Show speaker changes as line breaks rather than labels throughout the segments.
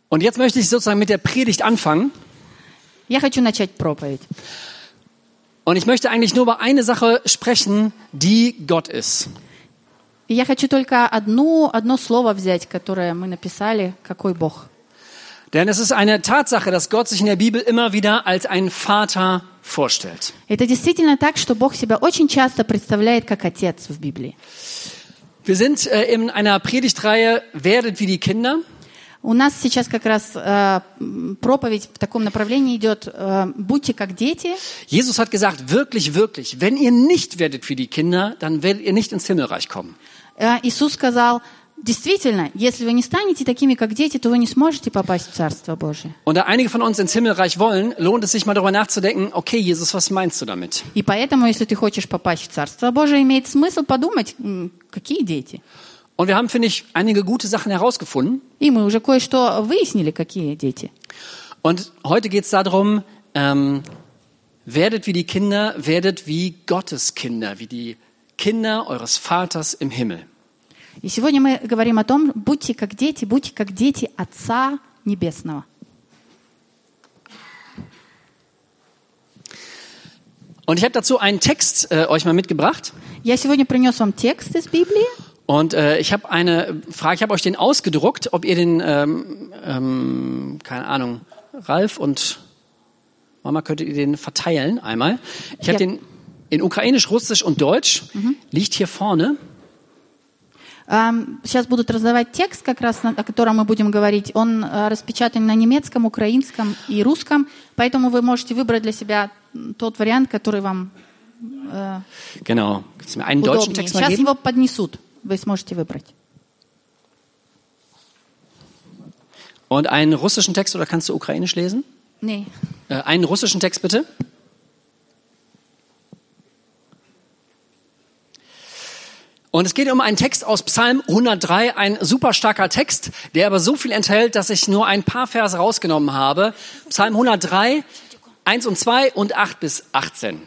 Und jetzt möchte ich sozusagen mit der Predigt anfangen.
Я хочу начать проповедь.
Und ich möchte eigentlich nur über eine Sache sprechen, die Gott ist.
И я хочу только одно слово взять, которое мы написали, какой Бог.
Denn es ist eine Tatsache, dass Gott sich in der Bibel immer wieder als einen Vater vorstellt.
Это действительно так, что Бог себя очень часто представляет как Отец в Библии.
Wir sind in einer Predigtreihe Werdet wie die Kinder.
У нас сейчас как раз проповедь в таком направлении идет «Будьте как дети».
Jesus hat gesagt, wirklich, wirklich, wenn ihr nicht werdet wie die Kinder, dann werdet ihr nicht ins Himmelreich kommen.
Иисус сказал, действительно, если вы не станете такими, как дети, то вы не сможете попасть в Царство Божие.
Und da einige von uns ins Himmelreich wollen, lohnt es sich mal darüber nachzudenken, okay, Jesus, was meinst du damit?
И поэтому, если ты хочешь попасть в Царство Божие, имеет смысл подумать, какие дети.
Und wir haben, finde ich, einige gute Sachen herausgefunden.
И мы уже кое-что выяснили, какие дети.
Und heute geht es darum, werdet wie die Kinder, werdet wie Gottes Kinder, wie die Kinder eures Vaters im Himmel.
И сегодня мы говорим о том, будьте как дети Отца Небесного.
Und ich habe dazu einen Text euch mal mitgebracht.
Я сегодня принес вам текст из Библии.
Und ich habe eine Frage, ich habe euch den ausgedruckt, ob ihr den, keine Ahnung, Ralf und Mama, könntet ihr den verteilen einmal. Ich habe den in Ukrainisch, Russisch und Deutsch, liegt hier vorne.
Сейчас будут раздавать текст, как раз о котором мы будем говорить. Он распечатан на немецком, украинском и русском, поэтому вы можете выбрать для себя тот вариант, который вам
Genau. Kannst du mir einen deutschen
удобнее.
Text mal
Сейчас
geben?
его поднесут, вы сможете выбрать.
Und einen russischen Text, oder kannst du ukrainisch lesen?
Nee.
Einen russischen Text bitte. Und es geht um einen Text aus Psalm 103, ein super starker Text, der aber so viel enthält, dass ich nur ein paar Verse rausgenommen habe. Psalm 103, 1 und 2 und 8 bis 18.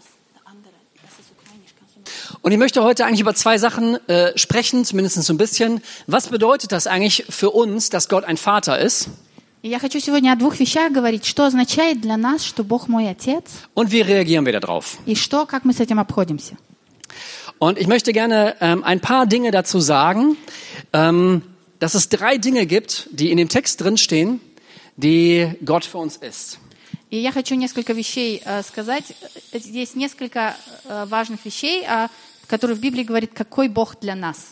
Und ich möchte heute eigentlich über zwei Sachen sprechen, zumindest so ein bisschen. Was bedeutet das eigentlich für uns, dass Gott ein Vater ist?
Я хочу сегодня о двух вещах говорить. Что означает для нас, что Бог мой Отец?
Und wie reagieren wir darauf?
И что, как мы с этим обходимся?
Und ich möchte gerne ein paar Dinge dazu sagen, dass es 3 Dinge gibt, die in dem Text drinstehen, die Gott für uns ist.
И я хочу несколько вещей сказать. Здесь несколько важных вещей, которые в Библии говорят, какой Бог для нас.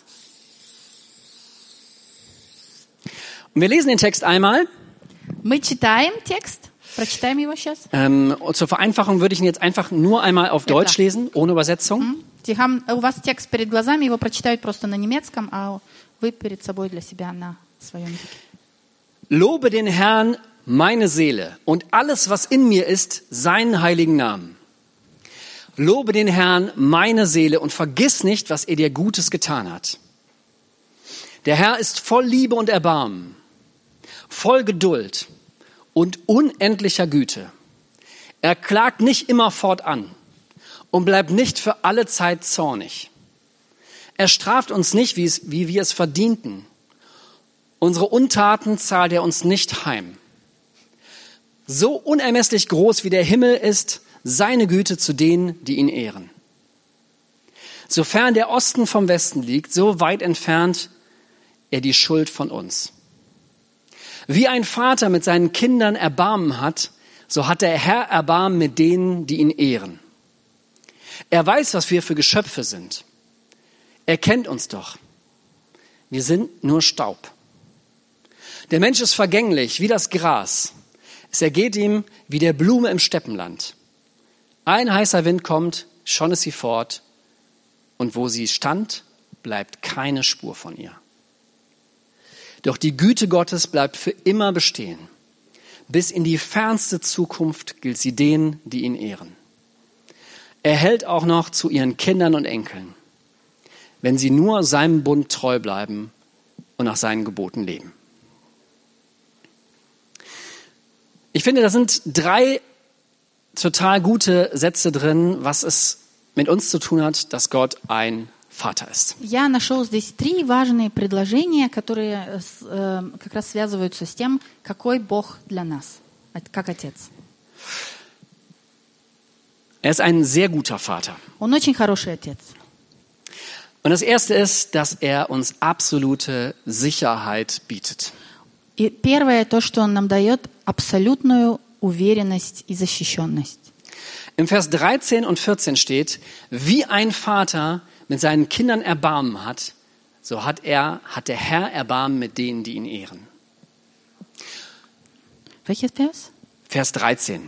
Und wir lesen den Text einmal.
Мы читаем текст. Прочитаем его сейчас.
Und zur Vereinfachung würde ich ihn jetzt einfach nur einmal auf Deutsch lesen, ohne Übersetzung.
У вас текст перед глазами, его прочитают просто на немецком, а вы перед собой для себя на своем языке.
Lobe den Herrn, meine Seele, und alles, was in mir ist, seinen heiligen Namen. Lobe den Herrn, meine Seele, und vergiss nicht, was er dir Gutes getan hat. Der Herr ist voll Liebe und Erbarmen, voll Geduld und unendlicher Güte. Er klagt nicht immerfort an und bleibt nicht für alle Zeit zornig. Er straft uns nicht, wie wir es verdienten. Unsere Untaten zahlt er uns nicht heim. So unermesslich groß wie der Himmel ist, seine Güte zu denen, die ihn ehren. Sofern der Osten vom Westen liegt, so weit entfernt er die Schuld von uns. Wie ein Vater mit seinen Kindern Erbarmen hat, so hat der Herr Erbarmen mit denen, die ihn ehren. Er weiß, was wir für Geschöpfe sind. Er kennt uns doch. Wir sind nur Staub. Der Mensch ist vergänglich wie das Gras. Es ergeht ihm wie der Blume im Steppenland. Ein heißer Wind kommt, schon ist sie fort. Und wo sie stand, bleibt keine Spur von ihr. Doch die Güte Gottes bleibt für immer bestehen. Bis in die fernste Zukunft gilt sie denen, die ihn ehren. Er hält auch noch zu ihren Kindern und Enkeln, wenn sie nur seinem Bund treu bleiben und nach seinen Geboten leben. Ich finde, da sind 3 total gute Sätze drin, was es mit uns zu tun hat, dass Gott ein Vater ist.
Я нашел здесь 3 важные предложения, которые как раз связываются с тем, какой Бог для нас, как Отец.
Er ist ein sehr guter Vater.
Он очень хороший Отец.
Und das Erste ist, dass er uns absolute Sicherheit bietet.
И первое, то, что Он нам дает, абсолютную уверенность и защищенность.
Im Vers 13 und 14 steht, wie ein Vater mit seinen Kindern Erbarmen hat, so hat der Herr Erbarmen mit denen, die ihn ehren.
Welches Vers?
Vers 13.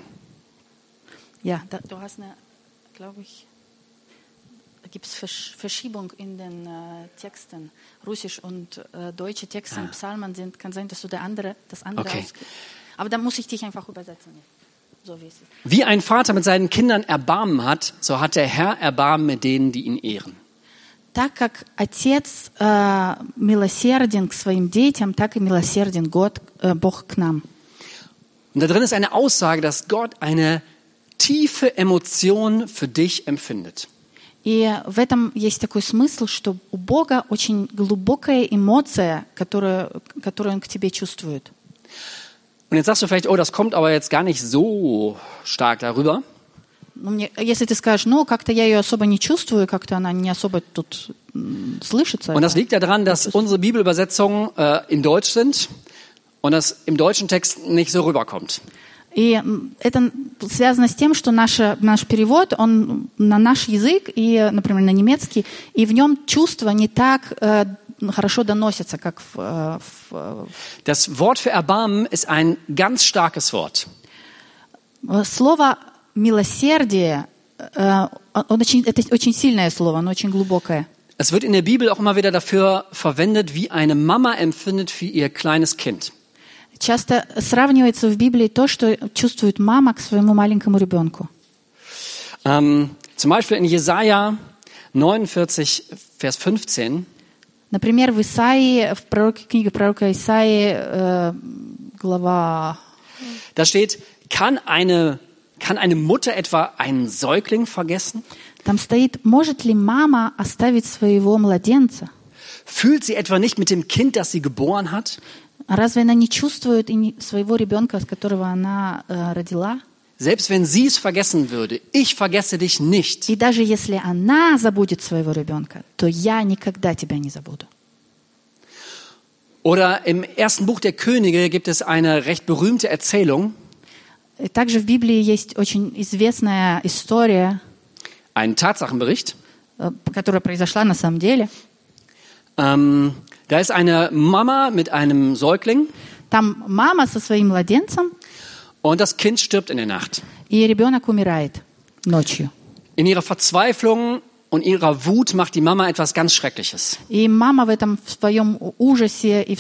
Ja, du hast glaube ich, da gibt es Verschiebung in den Texten. Russisch und deutsche Texte in Psalmen sind, kann sein, dass du das andere
Okay.
Aber dann muss ich dich einfach übersetzen. So wie es ist.
Wie ein Vater mit seinen Kindern Erbarmen hat, so hat der Herr Erbarmen mit denen, die ihn ehren.
Так как Отец милосерден к своим детям, так и милосерден Бог к нам.
Und da drin ist eine Aussage, dass Gott eine tiefe Emotion für dich empfindet.
И в этом есть такой смысл, что у Бога очень глубокая эмоция, которую Он к тебе чувствует.
Und jetzt sagst du vielleicht, oh, das kommt aber jetzt gar nicht so stark darüber.
Если ты скажешь, как-то я ее особо не чувствую, как-то она не особо тут слышится.
Und das liegt daran, dass unsere Bibelübersetzungen in Deutsch sind und das im deutschen Text nicht so rüberkommt.
И это связано с тем, что наш перевод, он на наш язык, и, например, на немецкий, и в нем чувства не так хорошо доносятся, как в...
Das Wort für Erbarmen ist ein ganz starkes Wort.
Слово «милосердие», это очень сильное слово, оно очень глубокое.
Es wird in der Bibel auch immer wieder dafür verwendet, wie eine Mama empfindet für ihr kleines Kind.
Часто сравнивается в Библии то, что чувствует мама к своему маленькому ребенку.
Zum Beispiel in Jesaja 49, Vers 15.
Например, в Исаии, в книге пророка Исаии, глава...
Da steht, kann eine Mutter etwa einen Säugling vergessen?
Там стоит, может ли мама оставить своего младенца?
Fühlt sie etwa nicht mit dem Kind, das sie geboren hat?
Разве она не чувствует своего ребенка, которого она родила?
Selbst wenn sie es vergessen würde, ich vergesse dich nicht.
И даже если она забудет своего ребенка, то я никогда тебя не забуду.
Oder im ersten Buch der Könige gibt es eine recht berühmte Erzählung.
И также в Библии есть очень известная история,
Ein Tatsachenbericht.
которая произошла на самом деле.
Da ist eine Mama mit einem Säugling.
Там мама со своим младенцем,
Und das Kind stirbt in der Nacht.
и ребенок умирает ночью.
In ihrer Verzweiflung und ihrer Wut macht die Mama etwas ganz Schreckliches.
И мама в своем ужасе и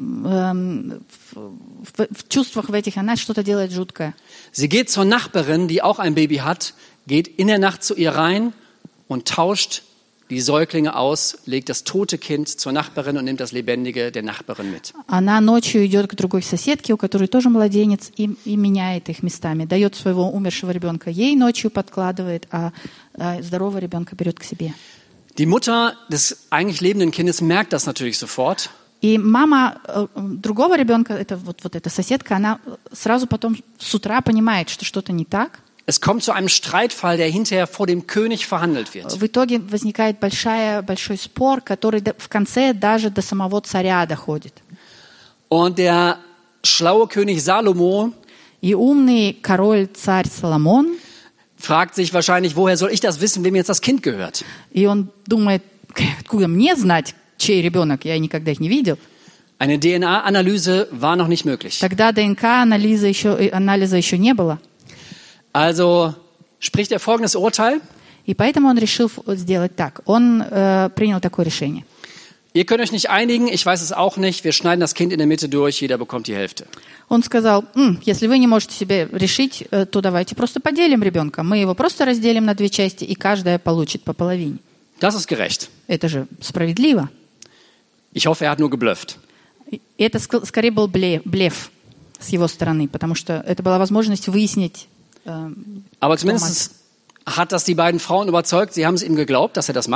в чувствах в этих, она что-то делает жуткое.
Sie geht zur Nachbarin, die auch ein Baby hat, geht in der Nacht zu ihr rein und tauscht die Säuglinge aus, legt das tote Kind zur Nachbarin und nimmt das lebendige der Nachbarin mit.
Она ночью идет к другой соседке, у которой тоже младенец, и меняет их местами. Дает своего умершего ребенка ей ночью, подкладывает, а здорового ребенка берет к себе.
Die Mutter des eigentlich lebenden Kindes merkt das natürlich sofort.
И мама другого ребенка, это вот эта соседка, она сразу потом с утра понимает, что что-то не так.
Es kommt zu einem Streitfall, der hinterher vor dem König verhandelt wird.
В итоге возникает большой спор, который в конце даже до самого царя доходит.
Und der schlaue König Salomo
И умный король царь Соломон,
fragt sich wahrscheinlich, woher soll ich das wissen, wem jetzt das Kind gehört?
и он думает, откуда мне знать, чей ребенок, я никогда их не видел.
Eine DNA-Analyse war noch nicht möglich.
Тогда ДНК-анализа еще не было.
Also spricht er folgendes Urteil.
И поэтому он решил сделать так. Он принял такое решение.
Ihr könnt euch nicht einigen, ich weiß es auch nicht, wir schneiden das Kind in der Mitte durch, jeder bekommt die Hälfte.
Он сказал, если вы не можете себе решить, то давайте просто поделим ребенка. Мы его просто разделим на 2 части, и каждая получит по половине.
Das ist gerecht.
Это же справедливо.
Ich hoffe, er hat nur geblufft.
И это скорее был блеф с его стороны, потому что это была возможность выяснить.
Aber zumindest hat das die beiden Frauen überzeugt, sie haben es ihm geglaubt, dass er das macht.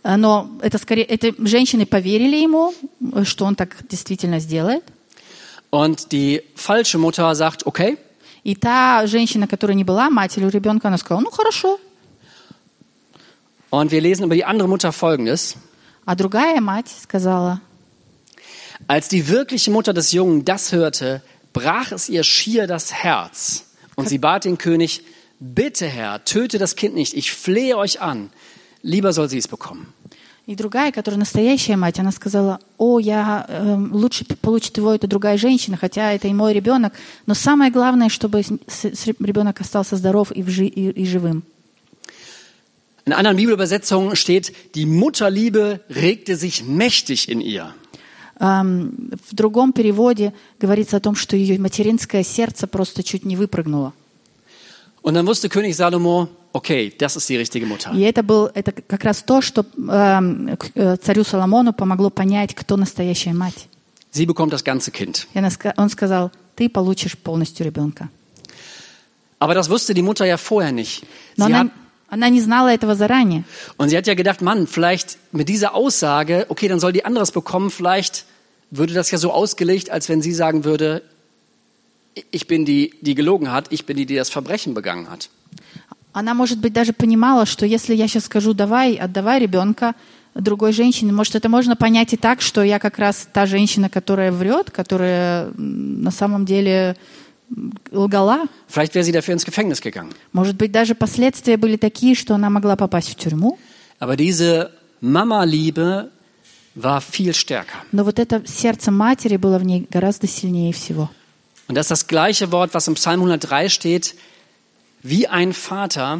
Но эти женщины поверили ему, что он так действительно сделает.
Und die falsche Mutter sagt, okay.
И та женщина, которая не была матерью ребенка, она сказала, ну хорошо.
Und wir lesen über die andere Mutter Folgendes.
А другая мать сказала,
als die wirkliche Mutter des Jungen das hörte, brach es ihr schier das Herz. Und sie bat den König, bitte Herr, töte das Kind nicht, ich flehe euch an. Lieber soll sie es bekommen.
И другая, которая настоящая мать, она сказала, лучше получит его эта другая женщина, хотя это и мой ребенок, но самое главное, чтобы ребенок остался здоров и живым.
In anderen Bibelübersetzungen steht, die Mutterliebe regte sich mächtig in ihr.
В другом переводе говорится о том, что ее материнское сердце просто чуть не выпрыгнуло.
Und dann wusste König Salomo, okay, das ist die richtige Mutter.
И это как раз то, что царю Соломону помогло понять, кто настоящая мать.
Sie bekommt das ganze Kind.
Он сказал, ты получишь полностью ребенка.
Aber das wusste die Mutter ja vorher nicht.
Но она не знала этого заранее.
Und sie hat ja gedacht, Mann, vielleicht mit dieser Aussage, okay, dann soll die anderes bekommen, vielleicht würde das ja so ausgelegt, als wenn sie sagen würde, ich bin die gelogen hat, ich bin die das Verbrechen begangen hat.
Она, может быть, даже понимала, что если я сейчас скажу, отдавай ребенка другой женщине, может, это можно понять и так, что я как раз та женщина, которая врет, которая на самом деле лгала.
Vielleicht wäre sie dafür ins Gefängnis gegangen.
Может быть, даже последствия были такие, что она могла попасть в тюрьму.
Aber diese Mama-Liebe war viel stärker.
Но вот это сердце матери было в ней гораздо сильнее всего.
Und das ist das gleiche Wort, was im Psalm 103 steht, wie ein Vater.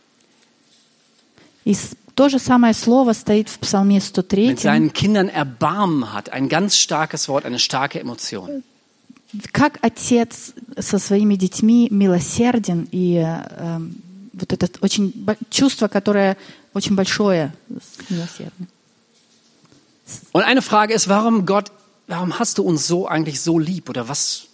И то же самое слово стоит в Псалме 103.
Mit seinen Kindern Erbarmen hat, ein ganz starkes Wort, eine starke Emotion.
Как отец со своими детьми милосерден, и вот это чувство, которое очень большое, милосердное.
Und eine Frage ist, warum hast du uns so eigentlich so lieb? Oder was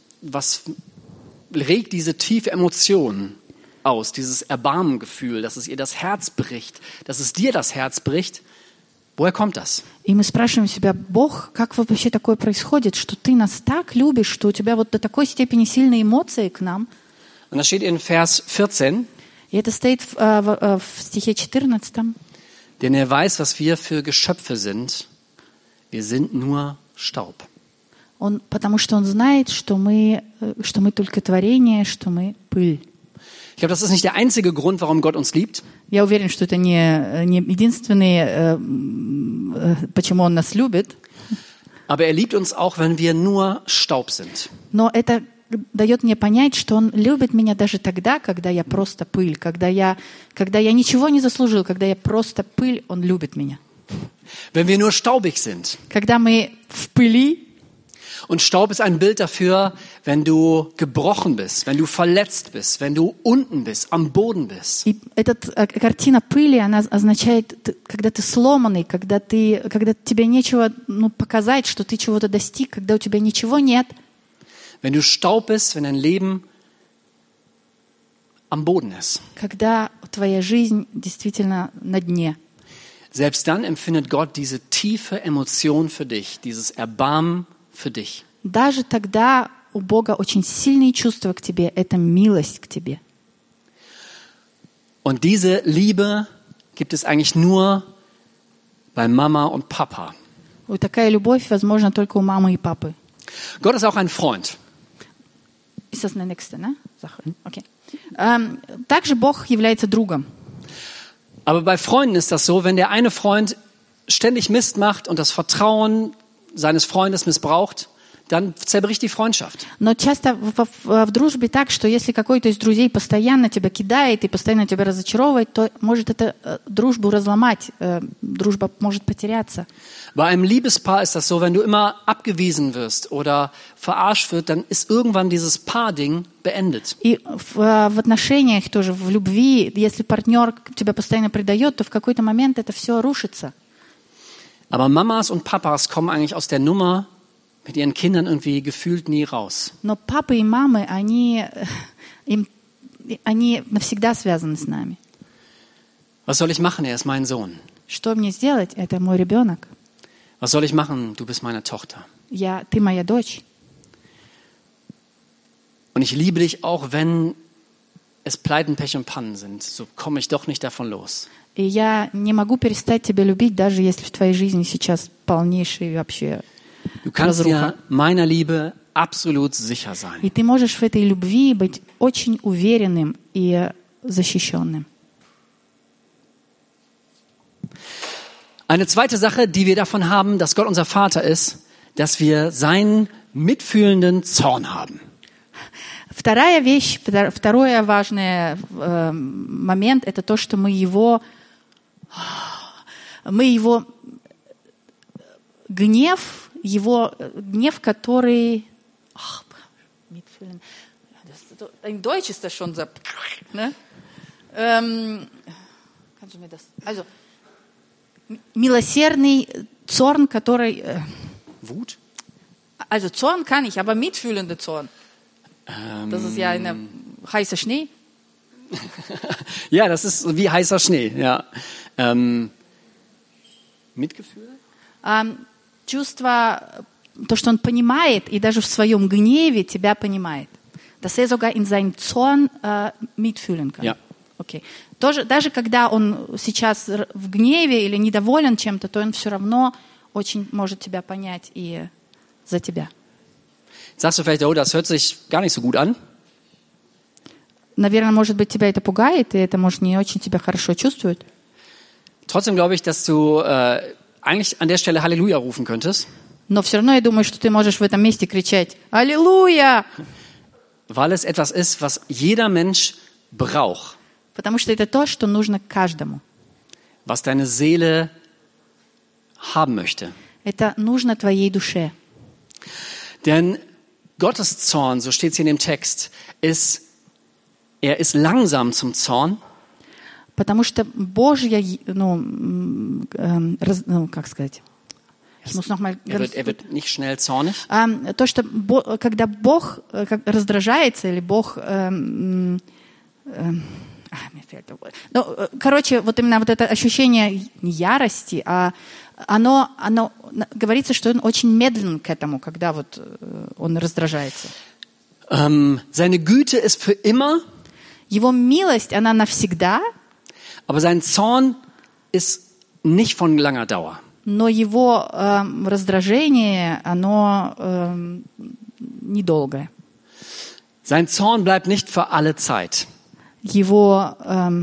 regt diese tiefe Emotion aus, dieses Erbarmengefühl, dass es ihr das Herz bricht, dass es dir das Herz bricht? Woher kommt das?
И мы спрашиваем себя, Бог, как вообще такое происходит, что ты нас так любишь, что у тебя вот до такой степени сильные эмоции к нам?
Und das steht in Vers 14.
И это стоит в стихе 14.
Denn er weiß, was wir für Geschöpfe sind. Wir sind nur Staub.
Потому что он знает, что мы только творение, что мы пыль.
Ich glaube, das ist nicht der einzige Grund, warum Gott uns liebt.
Я уверен, что это не единственный, почему он нас любит.
Aber er liebt uns auch, wenn wir nur Staub sind.
Но это дает мне понять, что он любит меня даже тогда, когда я просто пыль, когда я ничего не заслужил, когда я просто пыль, он любит меня.
Wenn wir nur staubig sind.
Когда мы в пыли.
Und Staub ist ein Bild dafür, wenn du gebrochen bist, wenn du verletzt bist, wenn du unten bist, am Boden bist.
И эта картина пыли, она означает, когда ты сломанный, когда тебе нечего показать, что ты чего-то достиг, когда у тебя ничего нет.
Wenn du Staub bist, wenn dein Leben am Boden ist.
Когда твоя жизнь действительно на дне.
Selbst dann empfindet Gott diese tiefe Emotion für dich, dieses Erbarmen für dich.
Даже тогда у Бога очень сильные чувства к тебе, это милость к тебе.
Und diese Liebe gibt es eigentlich nur bei Mama und Papa.
Und такая любовь возможна только у мамы и папы.
Gott ist auch ein Freund.
Ist das eine nächste, ne? Sache. Okay. Также Бог является другом.
Aber bei Freunden ist das so, wenn der eine Freund ständig Mist macht und das Vertrauen seines Freundes missbraucht, dann zerbricht die Freundschaft.
Но часто в дружбе так, что если какой-то из друзей постоянно тебя кидает и постоянно тебя разочаровывает, то может это дружбу разломать, дружба может потеряться.
Bei einem Liebespaar ist das so, wenn du immer abgewiesen wirst oder verarscht wird, dann ist irgendwann dieses Paar-Ding beendet.
И в отношениях тоже, в любви, если партнер тебя постоянно предает, то в какой-то момент это все рушится.
Aber Mamas und Papas kommen eigentlich aus der Nummer mit ihren Kindern irgendwie gefühlt nie raus.
Но папы и мамы, они навсегда связаны с нами.
Was soll ich machen? Er ist mein Sohn.
Что мне сделать? Это мой ребенок.
Was soll ich machen? Du bist meine Tochter.
Ты моя дочь.
Und ich liebe dich auch, wenn es Pleiten, Pech und Pannen sind. So komme ich doch nicht davon los.
И я не могу перестать тебя любить, даже если в твоей жизни сейчас полнейший вообще
Du kannst
разруха.
dir meiner Liebe absolut sicher sein.
И ты можешь в этой любви быть очень уверенным и защищенным.
Eine zweite Sache, die wir davon haben, dass Gott unser Vater ist, dass wir seinen mitfühlenden Zorn haben.
Вторая вещь, второй важный момент, это то, что мы его гнев, который... In Deutsch ist das schon so... Ne? Kannst du mir das... Also, милосердный Zorn, который...
Wut?
Also Zorn kann ich, aber mitfühlender Zorn. Das ist ja ein heißer Schnee.
Ja, das ist wie heißer Schnee. Ja. Mitgefühl?
Чувство, то, что он понимает, и даже в своем гневе тебя понимает. Dass er sogar in seinem Zorn mitfühlen kann.
Ja.
Okay. Тоже, даже когда он сейчас в гневе или недоволен чем-то, то он все равно очень может тебя понять и за тебя.
Sagst du vielleicht, oh, das hört sich gar nicht so gut an?
Наверное, может быть, тебя это пугает, и это, может, не очень тебя хорошо чувствует.
Trotzdem glaube ich, dass du eigentlich an der Stelle Halleluja rufen könntest.
Но все равно я думаю, что ты можешь в этом месте кричать «Аллилуйя!»,
weil es etwas ist, was jeder Mensch braucht.
потому что это то, что нужно каждому.
Was deine Seele haben möchte.
Это нужно твоей душе.
Denn Gottes Zorn, so steht es hier in dem Text, ist langsam zum Zorn.
Потому что Божья, как сказать?
Er wird nicht schnell zornig.
То, что когда Бог раздражается, или Бог... короче, вот именно вот это ощущение ярости, оно говорится, что он очень медлен к этому, когда вот он раздражается.
Seine Güte ist für immer.
Его милость, она навсегда.
Aber sein Zorn ist nicht von langer Dauer.
Но его раздражение, оно недолгое.
Sein Zorn bleibt nicht für alle Zeit.
Его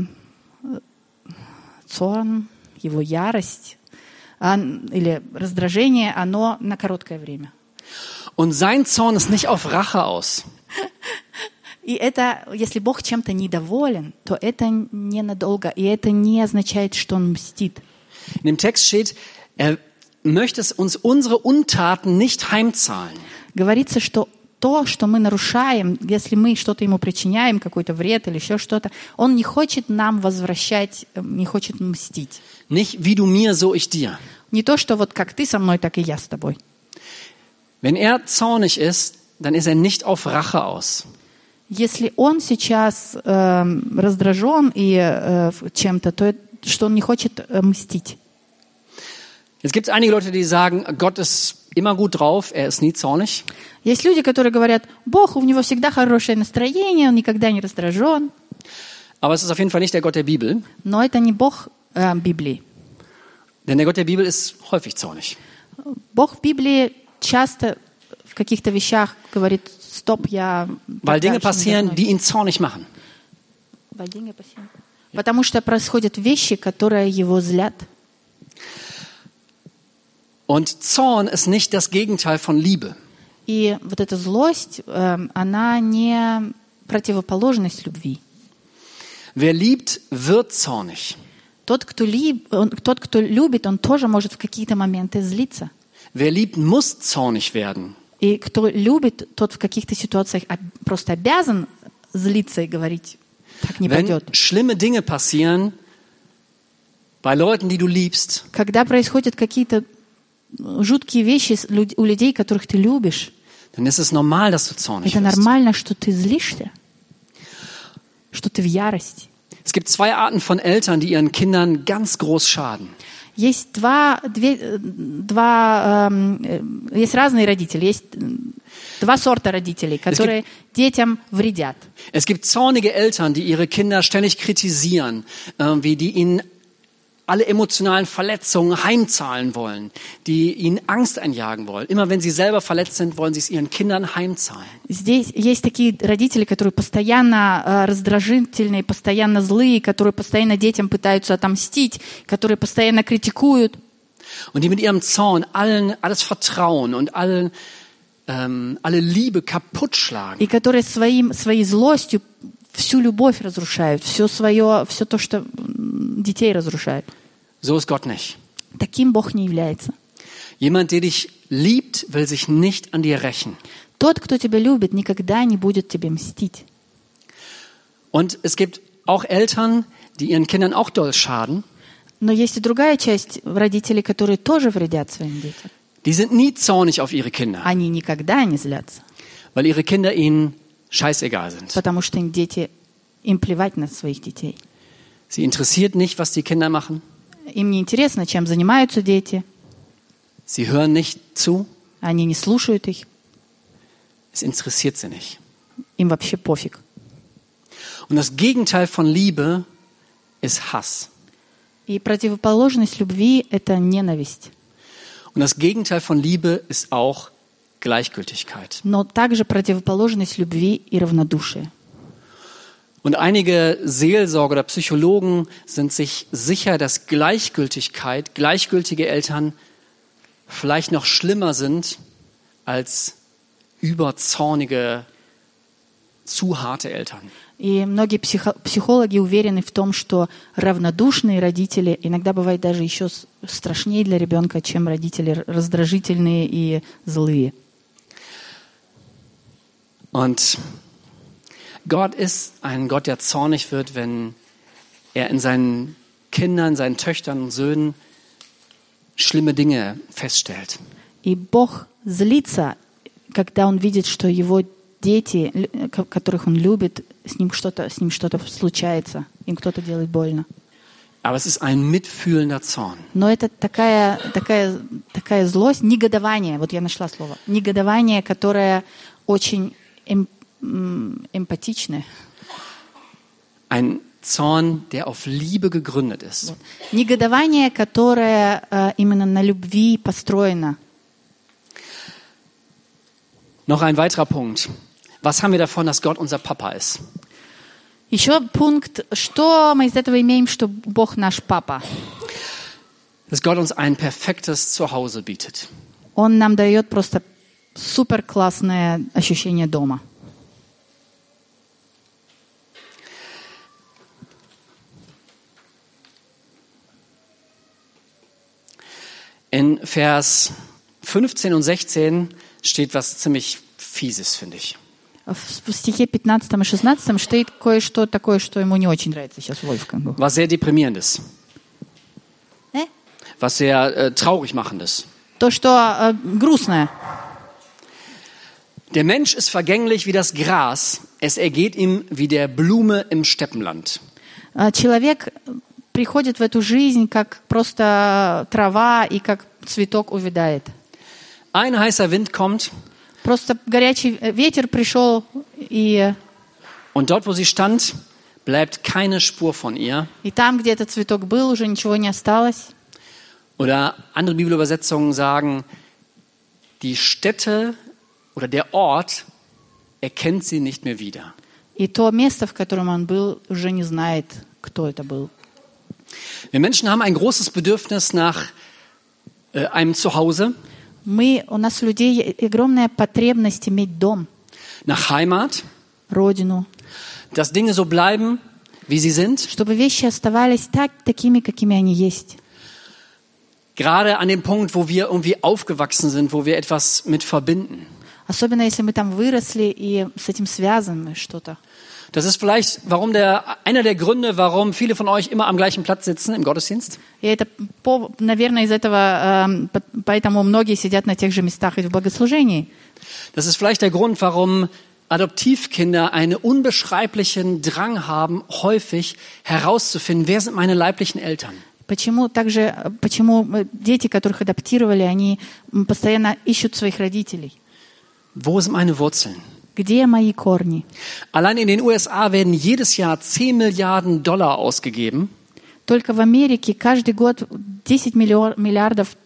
Zorn, его ярость или раздражение, оно на короткое время.
Und sein Zorn ist nicht auf Rache aus.
И это, если Бог чем-то недоволен, то это ненадолго, и это не означает, что Он мстит.
In dem Text steht, er möchte uns unsere Untaten nicht heimzahlen.
Говорится, что то, что мы нарушаем, если мы что-то ему причиняем, какой-то вред или еще что-то, Он не хочет нам возвращать, не хочет мстить.
Nicht wie du mir, so ich dir.
Не то, что вот как ты со мной, так и я с тобой.
Wenn er zornig ist, dann ist er nicht auf Rache aus.
Если он сейчас раздражен и чем-то, то что он не хочет мстить.
Jetzt gibt es einige Leute, die sagen, Gott ist immer gut drauf, er ist nie zornig.
Есть люди, которые говорят, Бог, у него всегда хорошее настроение, он никогда не раздражен.
Aber es ist auf jeden Fall nicht der Gott der Bibel.
Но это не Бог Библии.
Denn der Gott der Bibel ist häufig zornig.
Бог в Библии часто в каких-то вещах говорит, стоп, я...
Weil Dinge passieren, die ihn zornig machen.
Потому что происходят вещи, которые его злят.
Und Zorn ist nicht das Gegenteil von Liebe.
И вот эта злость, она не противоположность любви.
Wer liebt, wird zornig.
Тот, кто любит, он тоже может в какие-то моменты злиться.
Wer liebt, muss zornig werden.
И кто любит, тот в каких-то ситуациях просто обязан злиться и говорить, так не пойдет.
Wenn schlimme Dinge passieren bei Leuten, die du liebst,
когда происходят какие-то жуткие вещи у людей, которых ты любишь,
dann ist es normal, dass du zornig
это
wirst.
нормально, что ты злишься, что ты в ярости.
Es gibt zwei Arten von Eltern, die ihren Kindern ganz groß schaden.
Есть есть разные родители, есть два сорта родителей, которые детям вредят.
Es gibt zornige Eltern, die ihre Kinder ständig kritisieren, wie die ihnen alle emotionalen Verletzungen heimzahlen wollen, die ihnen Angst einjagen wollen. Immer wenn sie selber verletzt sind, wollen sie es ihren Kindern heimzahlen.
Здесь есть такие родители, которые постоянно раздражительные, постоянно злые, которые постоянно детям пытаются отомстить, которые постоянно критикуют.
Und die mit ihrem Zorn alles Vertrauen und alle Liebe kaputt schlagen.
И которые своей злостью всю любовь разрушают, все то, что детей разрушают.
So ist Gott nicht.
Таким Бог не является.
Jemand, der dich liebt, will sich nicht an dir rächen.
Тот, кто тебя любит, никогда не будет тебе мстить.
Und es gibt auch Eltern, die ihren Kindern auch doll schaden.
Но есть и другая часть родителей, которые тоже вредят своим детям.
Die sind nie zornig auf ihre Kinder,
Они никогда не злятся,
weil ihre Kinder ihnen scheißegal sind.
потому что им плевать на своих детей.
Sie interessiert nicht, was die Kinder machen.
Им не интересно, чем занимаются дети.
Sie hören nicht zu.
Они не слушают их.
Es interessiert sie nicht.
Им вообще пофиг.
Und das Gegenteil von Liebe ist Hass.
И противоположность любви – это ненависть.
Und das Gegenteil von Liebe ist auch Gleichgültigkeit.
Но также противоположность любви и равнодушие.
Und einige Seelsorger oder Psychologen sind sich sicher, dass gleichgültige Eltern vielleicht noch schlimmer sind als überzornige, zu harte Eltern.
И многие психологи уверены в том, что равнодушные родители иногда бывают даже еще страшнее для ребенка, чем родители раздражительные и злые.
Und Gott ist ein Gott, der zornig wird, wenn er in seinen Kindern, seinen Töchtern und Söhnen schlimme Dinge feststellt.
И Бог злится, когда Он видит, что Его дети, которых Он любит, с ним что-то случается, им кто-то делает больно.
Aber es ist ein mitfühlender Zorn.
Но это такая злость, негодование, вот я нашла слово, негодование, которое очень эмпатичное.
Ein Zorn, der auf Liebe gegründet ist.
Вот. Негодование, которое именно на любви построено.
Noch ein weiterer Punkt. Was haben wir davon, dass Gott unser Papa ist?
Еще пункт, что мы из этого имеем, что Бог наш папа.
Dass Gott uns ein perfektes Zuhause bietet.
Он нам дает просто супер классное ощущение дома.
In Vers 15 und 16 steht was ziemlich Fieses, finde ich.
В стихе 15 и 16 стоит кое-что такое, что ему не очень нравится сейчас Вольфгангу.
Was sehr deprimierendes. Was sehr traurig machendes.
То, что грустное.
Der Mensch ist vergänglich wie das Gras. Es ergeht ihm wie der Blume im Steppenland.
Человек приходит в эту жизнь как просто трава и как цветок увядает.
Ein heißer Wind kommt.
Просто горячий ветер пришел и...
Und dort, wo sie stand, bleibt keine Spur von ihr.
И там, где этот цветок был, уже ничего не осталось.
Oder andere Bibelübersetzungen sagen, die Stätte oder der Ort erkennt sie nicht mehr wieder.
И то место, в котором он был, уже не знает, кто это был.
Wir Menschen haben ein großes Bedürfnis nach einem Zuhause.
У нас у людей огромная потребность иметь дом,
nach Heimat,
родину,
dass Dinge so bleiben, wie sie sind.
чтобы вещи оставались такими, какими они есть.
Gerade an dem Punkt, wo wir irgendwie aufgewachsen sind, wo wir etwas mit verbinden.
Особенно если мы там выросли и с этим связаны что-то.
Das ist vielleicht einer der Gründe, warum viele von euch immer am gleichen Platz sitzen im Gottesdienst.
И это, наверное, из этого, поэтому многие сидят на тех же местах и в богослужении.
Das ist vielleicht der Grund, warum Adoptivkinder einen unbeschreiblichen Drang haben, häufig herauszufinden, wer sind meine leiblichen Eltern.
Почему дети, которых адаптировали, они постоянно ищут своих родителей?
Wo sind meine Wurzeln?
Где мои корни?
Allein in den USA werden jedes Jahr 10 Milliarden Dollar ausgegeben,
Только в Америке каждый год 10 миллиардов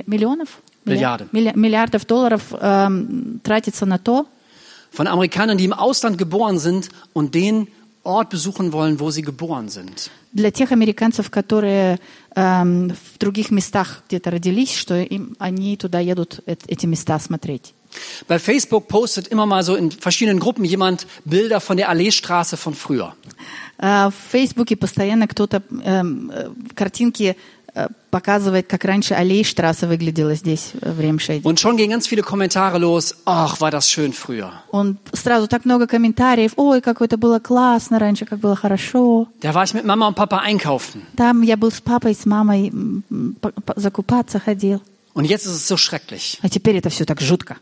долларов тратится на то,
von Amerikanern, die im Ausland geboren sind und den Ort besuchen wollen, wo sie geboren sind.
для тех американцев, которые в других местах где-то родились, что они туда едут эти места смотреть.
Bei Facebook postet immer mal so in verschiedenen Gruppen jemand Bilder von der Alleestraße von früher.
В Фейсбуке постоянно кто-то картинки показывает, как раньше Аллейштрассе выглядела здесь, в Ремшейде.
Und schon gehen ganz viele Kommentare los. Ach, war das schön früher.
Он сразу так много комментариев. Ой, как это было классно раньше, как было хорошо.
Da war ich mit Mama und Papa einkaufen.
Там я был с папой, с мамой, закупаться ходил.
Und jetzt ist es so schrecklich.
А теперь это все так жутко.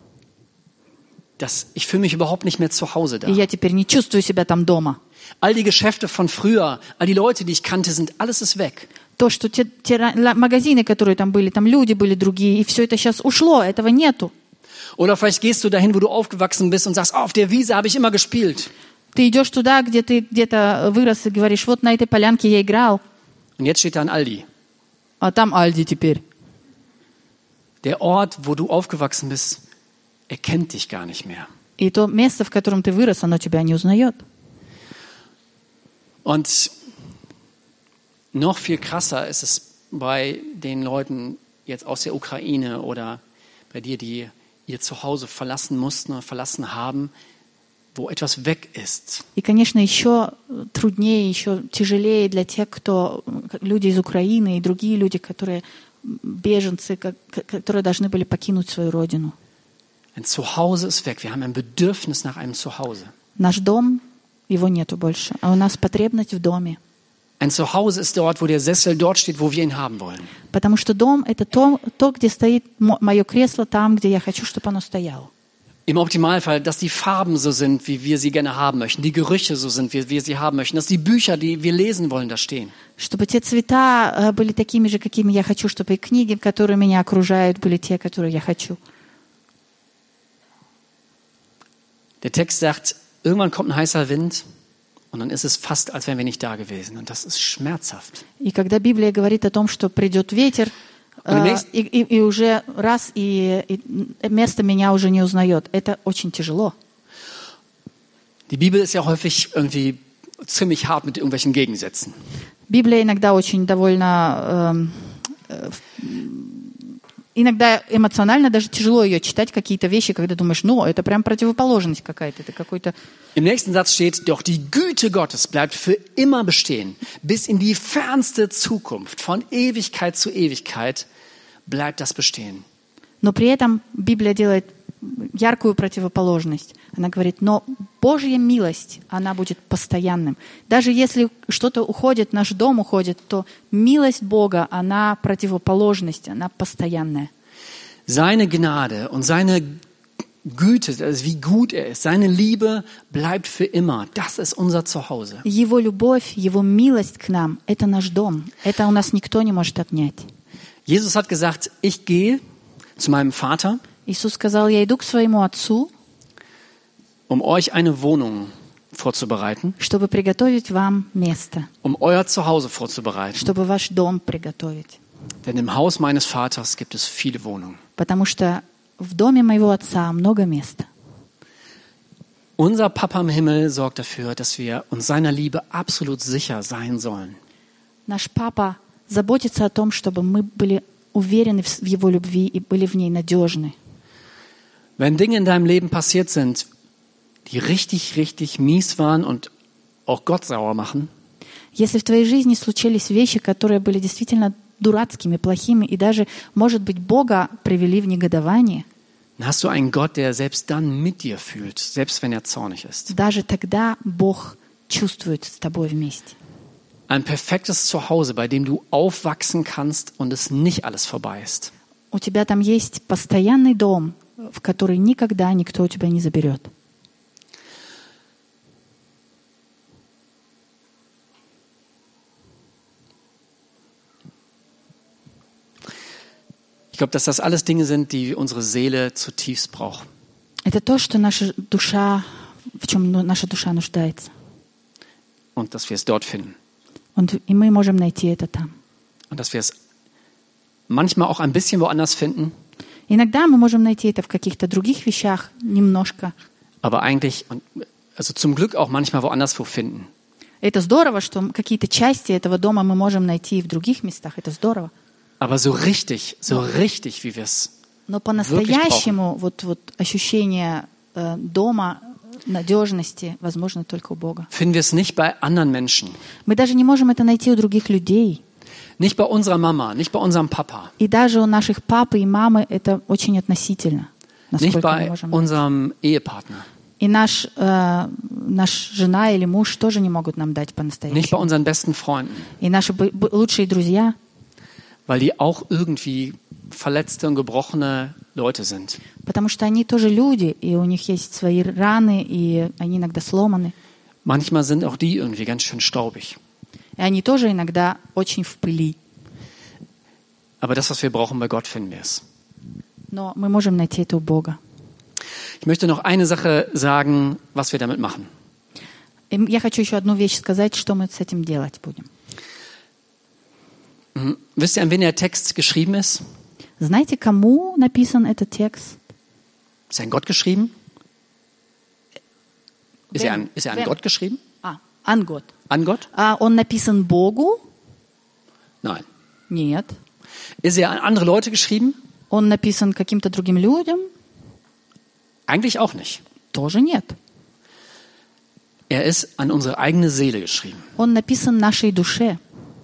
Ich fühle mich überhaupt nicht mehr zu Hause da.
И я теперь не чувствую себя там дома.
All die Geschäfte von früher, all die Leute, die ich kannte, alles ist weg.
То, что те магазины, которые там были, там люди были другие, и все это сейчас ушло, этого нету.
Oder vielleicht gehst du dahin, wo du aufgewachsen bist und sagst, auf der Wiese habe ich immer gespielt.
Ты идешь туда, где ты где-то вырос, и говоришь, вот на этой полянке я играл.
Und jetzt steht da ein Aldi.
А там Альди теперь.
Der Ort, wo du aufgewachsen bist, erkennt dich gar nicht mehr.
И то место, в котором ты вырос, оно тебя не узнает.
Und noch viel krasser ist es bei den Leuten jetzt aus der Ukraine oder bei dir, die ihr Zuhause verlassen mussten oder verlassen haben, wo etwas weg ist.
И, конечно, еще труднее, еще тяжелее для тех, люди из Украины и другие люди, которые беженцы, которые должны были покинуть свою родину.
Ein Zuhause ist weg. Wir haben ein Bedürfnis nach einem Zuhause.
Наш дом, его нету больше, а у нас потребность в доме.
Ein Zuhause ist der Ort, wo der Sessel dort steht, wo wir ihn haben wollen.
Потому что дом — это то, где стоит мое кресло, там, где я хочу, чтобы оно стояло.
Im Optimalfall, dass die Farben so sind, wie wir sie gerne haben möchten, die Gerüche so sind, wie wir sie haben möchten, dass die Bücher, die wir lesen wollen, da stehen.
Чтобы те цвета были такими же, какими я хочу, чтобы и книги, которые меня окружают, были те, которые я хочу.
Der Text sagt, irgendwann kommt ein heißer Wind und dann ist es fast, als wären wir nicht da gewesen. Und das ist schmerzhaft.
И когда Библия говорит о том, что придет ветер, и уже раз, и место меня уже не узнает, это очень тяжело.
Die Bibel ist ja häufig irgendwie ziemlich hart mit irgendwelchen Gegensätzen.
Библия иногда очень довольно... Иногда эмоционально даже тяжело ее читать, какие-то вещи, когда думаешь, это прям противоположность какая-то, это какой-то...
Im nächsten Satz steht, doch die Güte Gottes bleibt für immer bestehen. Bis in die fernste Zukunft, von Ewigkeit zu Ewigkeit, bleibt das bestehen.
Но при этом Библия делает яркую противоположность. Она говорит, но Божья милость, она будет постоянным. Даже если что-то уходит, наш дом уходит, то милость Бога, она противоположность, она постоянная.
Seine Gnade und seine Güte, also wie gut er ist, seine Liebe bleibt für immer. Das ist unser Zuhause.
Его любовь, его милость к нам — это наш дом. Это у нас никто не может отнять.
Jesus hat gesagt, ich gehe zu meinem Vater,
Иисус сказал, я иду к своему Отцу,
um euch eine Wohnung vorzubereiten,
чтобы приготовить вам место,
um euer Zuhause vorzubereiten.
чтобы ваш дом приготовить.
Denn im Haus meines Vaters gibt es viele Wohnungen.
Потому что в доме моего Отца много места.
Unser Papa im Himmel sorgt dafür, dass wir uns seiner Liebe absolut sicher sein sollen.
Наш Папа заботится о том, чтобы мы были уверены в Его любви и были в ней надежны.
Wenn Dinge in deinem Leben passiert sind, die richtig, richtig mies waren und auch Gott sauer machen,
Если в твоей жизни случились вещи, которые были действительно дурацкими, плохими, и даже, может быть, Бога привели в негодование,
dann hast du einen Gott, der selbst dann mit dir fühlt, selbst wenn er zornig ist.
даже тогда Бог чувствует с тобой вместе.
Ein perfektes Zuhause, bei dem du aufwachsen kannst und es nicht alles vorbei ist.
У тебя там есть постоянный дом, в который никогда никто у тебя не заберет.
glaube, dass das alles Dinge sind, die unsere Seele zutiefst braucht.
Это то, что наша душа, в чем наша душа нуждается.
Und dass wir es dort finden.
И мы можем найти это там.
Und dass wir es manchmal auch ein bisschen woanders finden.
Иногда мы можем найти это в каких-то других вещах, немножко.
Aber eigentlich, also zum Glück auch manchmal woanders wo finden.
Это здорово, что какие-то части этого дома мы можем найти и в других местах. Это здорово.
Aber so richtig, wie wir es
Но по-настоящему вот ощущение дома, надежности возможно только у Бога.
finden wir es nicht bei anderen Menschen.
Мы даже не можем это найти у других людей.
Nicht bei unserer Mama, nicht bei unserem Papa.
И даже у наших папы и мамы это очень относительно.
Nicht
Насколько мы
bei
можем.
unserem Ehepartner.
И наш жена или муж тоже не могут нам дать
Nicht bei
по-настоящему.
unseren besten Freunden.
И наши лучшие друзья,
Weil die auch irgendwie verletzte und gebrochene Leute sind.
потому что они тоже люди, и у них есть свои раны, и они иногда сломаны.
Manchmal sind auch die irgendwie ganz schön staubig.
И они тоже иногда очень в пыли.
Aber das, was wir brauchen bei Gott, finden wir es.
Но мы можем найти это у Бога.
Ich möchte noch eine Sache sagen, was wir damit machen.
И я хочу еще одну вещь сказать, что мы с этим делать будем.
Wisst ihr, an wen der Text geschrieben ist?
Знаете, кому написан этот текст?
Ist er an Gott geschrieben? Ist er an
Wem?
Gott geschrieben?
An Gott.
An Gott?
Он написан Богу?
Nein.
Нет.
Ist er an andere Leute geschrieben?
Он написан каким-то другим людям?
Eigentlich auch nicht.
Тоже нет.
Er ist an unsere eigene Seele geschrieben.
Он написан нашей душе.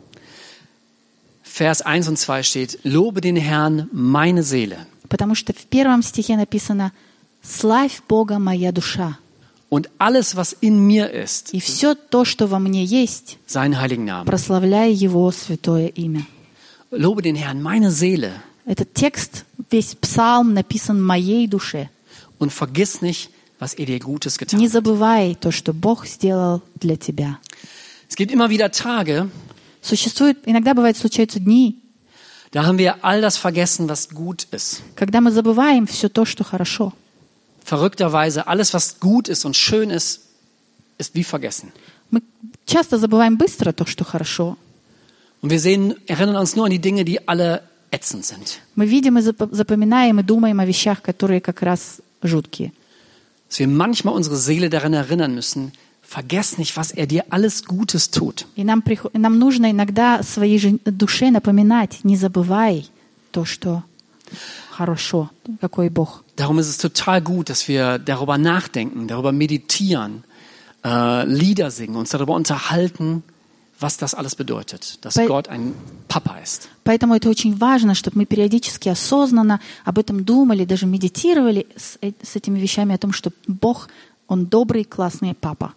Vers 1 und 2 steht, lobe den Herrn, meine Seele.
Потому что в первом стихе написано «Славь Бога, моя душа».
Und alles, was in mir ist,
И все то, что во мне есть,
seinen heiligen Namen.
прославляй Его святое имя.
Lobe den Herrn, meine Seele.
Этот текст, весь псалм написан моей душе.
Und vergiss nicht, was er dir Gutes getan
Не
hat.
забывай то, что Бог сделал для тебя.
Es gibt immer wieder Tage,
Иногда случаются дни,
da haben wir all das vergessen, was gut ist.
когда мы забываем все то, что хорошо.
Verrückterweise, alles, was gut ist und schön ist, ist wie vergessen.
Мы часто забываем быстро то, что хорошо.
Und wir erinnern uns nur an die Dinge, die alle ätzend sind.
Мы видим и запоминаем и думаем о вещах, которые как раз жуткие.
Dass wir manchmal unsere Seele daran erinnern müssen, vergiss nicht, was er dir alles Gutes tut.
И нам нужно иногда своей душе напоминать, не забывай то, что хорошо, какой Бог.
Darum ist es total gut, dass wir darüber nachdenken, darüber meditieren, Lieder singen, uns darüber unterhalten, was das alles bedeutet, dass Gott ein Papa ist.
Поэтому это очень важно, чтобы мы периодически осознанно об этом думали, даже медитировали с этими вещами, о том, что Бог, Он добрый, классный папа.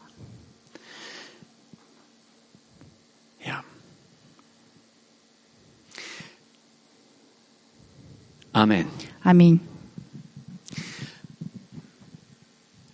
Ja. Amen.
Аминь.